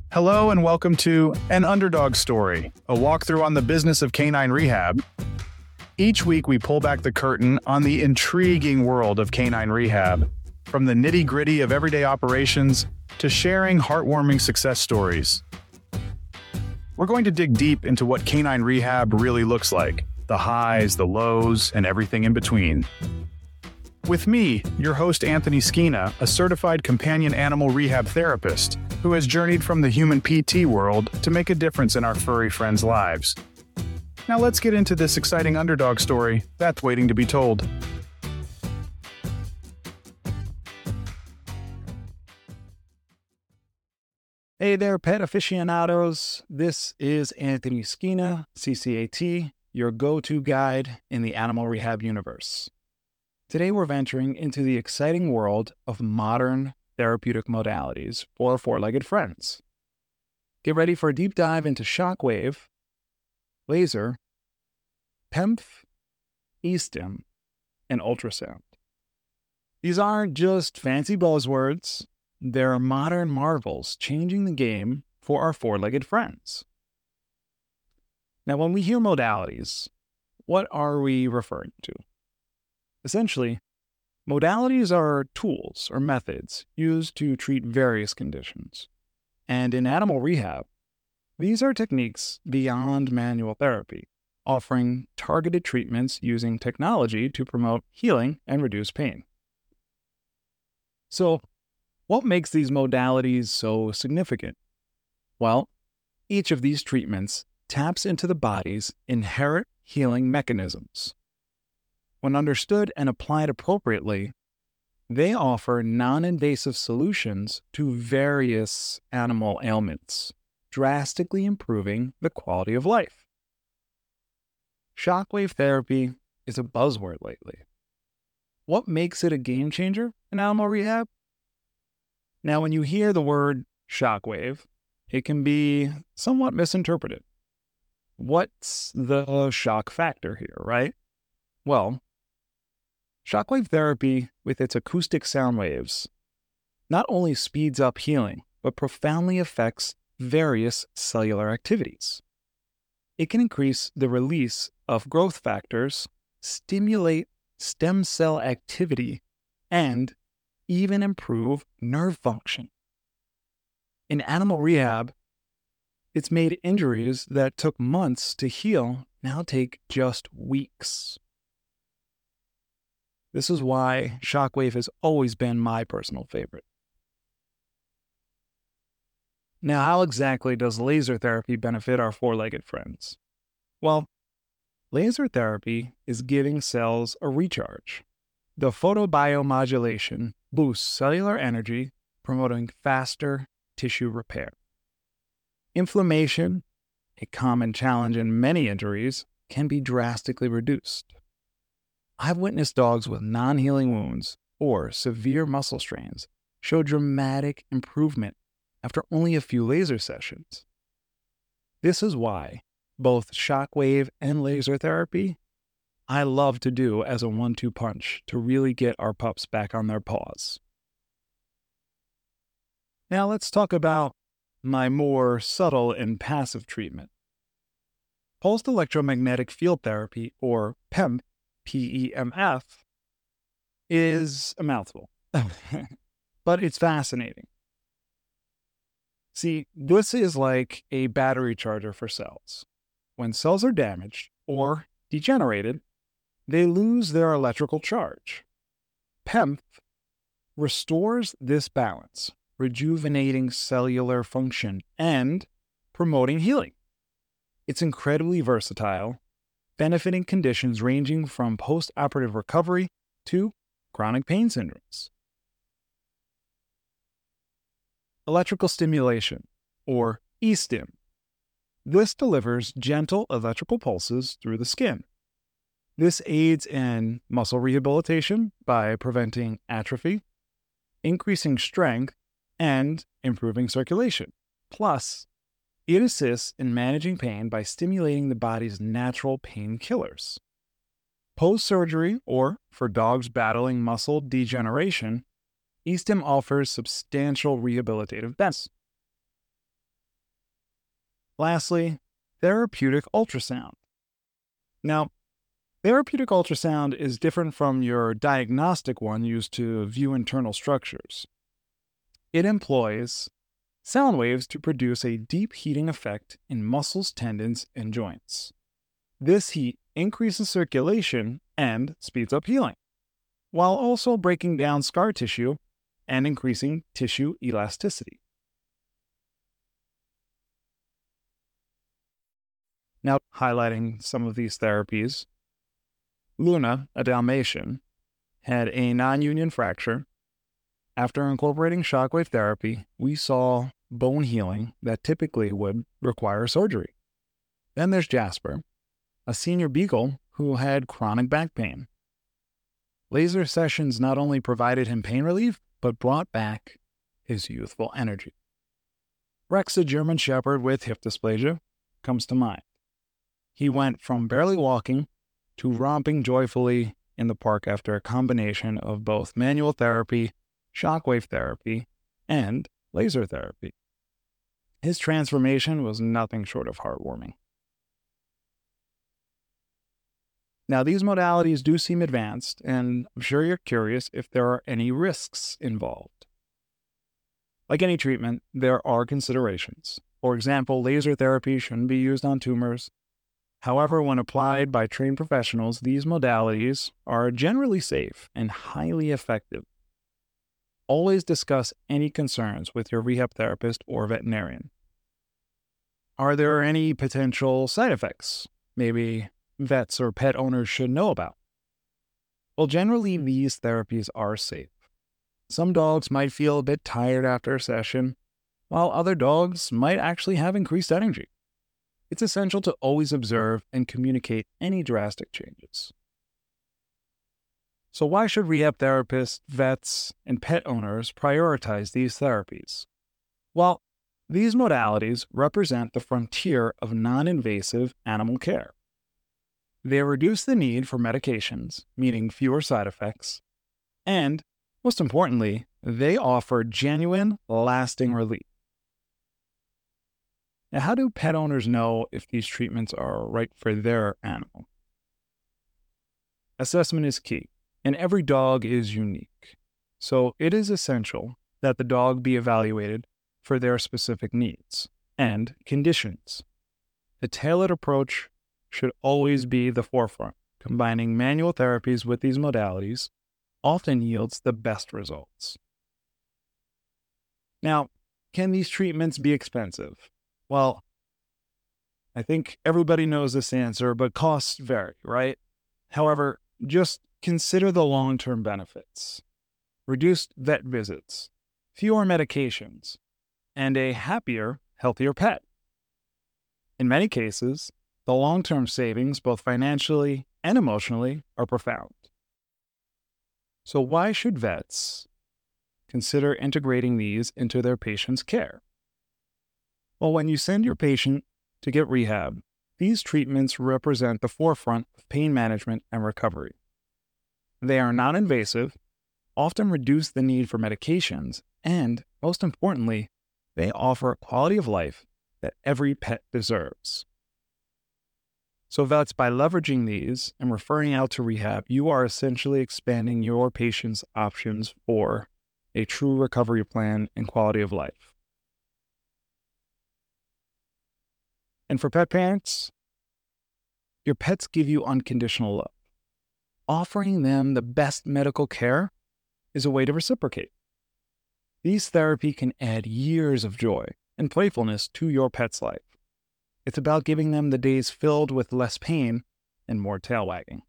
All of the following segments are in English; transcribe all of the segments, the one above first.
Hello and welcome to An Underdog Story, a walkthrough on the business of canine rehab. Each week we pull back the curtain on the intriguing world of canine rehab, from the nitty-gritty of everyday operations to sharing heartwarming success stories. We're going to dig deep into what canine rehab really looks like, the highs, the lows, and everything in between. With me, your host Anthony Skina, a certified companion animal rehab therapist who has journeyed from the human PT world to make a difference in our furry friends' lives. Now let's get into this exciting underdog story that's waiting to be told. Hey there, pet aficionados. This is Anthony Skina, CCAT, your go-to guide in the animal rehab universe. Today we're venturing into the exciting world of modern therapeutic modalities for four-legged friends. Get ready for a deep dive into shockwave, laser, PEMF, eStim, and ultrasound. These aren't just fancy buzzwords. They're modern marvels changing the game for our four-legged friends. Now, when we hear modalities, what are we referring to? Essentially, modalities are tools or methods used to treat various conditions. And in animal rehab, these are techniques beyond manual therapy, offering targeted treatments using technology to promote healing and reduce pain. So, what makes these modalities so significant? Well, each of these treatments taps into the body's inherent healing mechanisms. When understood and applied appropriately, they offer non-invasive solutions to various animal ailments, drastically improving the quality of life. Shockwave therapy is a buzzword lately. What makes it a game changer in animal rehab? Now, when you hear the word shockwave, it can be somewhat misinterpreted. What's the shock factor here, right? Well, shockwave therapy, with its acoustic sound waves, not only speeds up healing, but profoundly affects various cellular activities. It can increase the release of growth factors, stimulate stem cell activity, and even improve nerve function. In animal rehab, it's made injuries that took months to heal now take just weeks. This is why shockwave has always been my personal favorite. Now, how exactly does laser therapy benefit our four-legged friends? Well, laser therapy is giving cells a recharge. The photobiomodulation boosts cellular energy, promoting faster tissue repair. Inflammation, a common challenge in many injuries, can be drastically reduced. I've witnessed dogs with non-healing wounds or severe muscle strains show dramatic improvement after only a few laser sessions. This is why both shockwave and laser therapy I love to do as a 1-2 punch to really get our pups back on their paws. Now let's talk about my more subtle and passive treatment. Pulsed electromagnetic field therapy, or PEMF, PEMF, is a mouthful, but it's fascinating. See, this is like a battery charger for cells. When cells are damaged or degenerated, they lose their electrical charge. PEMF restores this balance, rejuvenating cellular function and promoting healing. It's incredibly versatile, benefiting conditions ranging from post-operative recovery to chronic pain syndromes. Electrical stimulation, or eStim. This delivers gentle electrical pulses through the skin. This aids in muscle rehabilitation by preventing atrophy, increasing strength, and improving circulation. Plus, it assists in managing pain by stimulating the body's natural painkillers. Post-surgery, or for dogs battling muscle degeneration, eStim offers substantial rehabilitative benefits. Lastly, therapeutic ultrasound. Now, therapeutic ultrasound is different from your diagnostic one used to view internal structures. It employs sound waves to produce a deep heating effect in muscles, tendons, and joints. This heat increases circulation and speeds up healing, while also breaking down scar tissue and increasing tissue elasticity. Now, highlighting some of these therapies, Luna, a Dalmatian, had a non-union fracture. After incorporating shockwave therapy, we saw bone healing that typically would require surgery. Then there's Jasper, a senior beagle who had chronic back pain. Laser sessions not only provided him pain relief, but brought back his youthful energy. Rex, a German Shepherd with hip dysplasia, comes to mind. He went from barely walking to romping joyfully in the park after a combination of both manual therapy, shockwave therapy, and laser therapy. His transformation was nothing short of heartwarming. Now, these modalities do seem advanced, and I'm sure you're curious if there are any risks involved. Like any treatment, there are considerations. For example, laser therapy shouldn't be used on tumors. However, when applied by trained professionals, these modalities are generally safe and highly effective. Always discuss any concerns with your rehab therapist or veterinarian. Are there any potential side effects maybe vets or pet owners should know about? Well, generally, these therapies are safe. Some dogs might feel a bit tired after a session, while other dogs might actually have increased energy. It's essential to always observe and communicate any drastic changes. So why should rehab therapists, vets, and pet owners prioritize these therapies? Well, these modalities represent the frontier of non-invasive animal care. They reduce the need for medications, meaning fewer side effects, and, most importantly, they offer genuine, lasting relief. Now, how do pet owners know if these treatments are right for their animal? Assessment is key, and every dog is unique. So it is essential that the dog be evaluated for their specific needs and conditions. A tailored approach should always be the forefront. Combining manual therapies with these modalities often yields the best results. Now, can these treatments be expensive? Well, I think everybody knows this answer, but costs vary, right? However, just consider the long-term benefits. Reduced vet visits, fewer medications, and a happier, healthier pet. In many cases, the long-term savings, both financially and emotionally, are profound. So why should vets consider integrating these into their patient's care? Well, when you send your patient to get rehab, these treatments represent the forefront of pain management and recovery. They are non-invasive, often reduce the need for medications, and, most importantly, they offer a quality of life that every pet deserves. So vets, by leveraging these and referring out to rehab, you are essentially expanding your patient's options for a true recovery plan and quality of life. And for pet parents, your pets give you unconditional love. Offering them the best medical care is a way to reciprocate. These therapy can add years of joy and playfulness to your pet's life. It's about giving them the days filled with less pain and more tail wagging.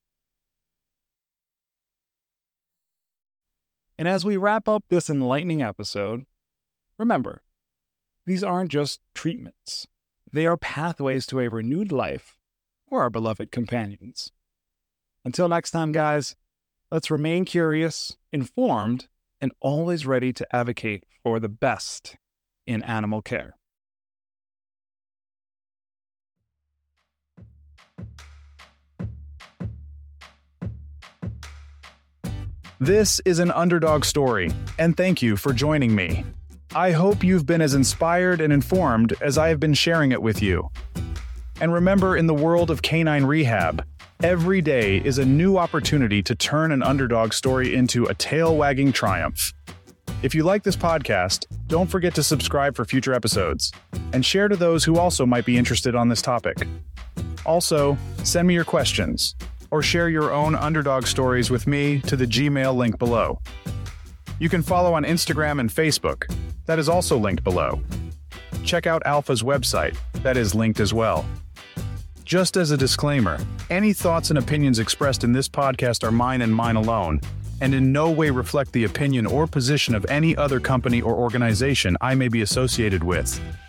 And as we wrap up this enlightening episode, remember, these aren't just treatments. They are pathways to a renewed life for our beloved companions. Until next time, guys, let's remain curious, informed, and always ready to advocate for the best in animal care. This is an Underdog Story, and thank you for joining me. I hope you've been as inspired and informed as I have been sharing it with you. And remember, in the world of canine rehab, every day is a new opportunity to turn an underdog story into a tail-wagging triumph. If you like this podcast, don't forget to subscribe for future episodes, and share to those who also might be interested on this topic. Also, send me your questions, or share your own underdog stories with me to the Gmail link below. You can follow on Instagram and Facebook, that is also linked below. Check out Alpha's website, that is linked as well. Just as a disclaimer, any thoughts and opinions expressed in this podcast are mine and mine alone, and in no way reflect the opinion or position of any other company or organization I may be associated with.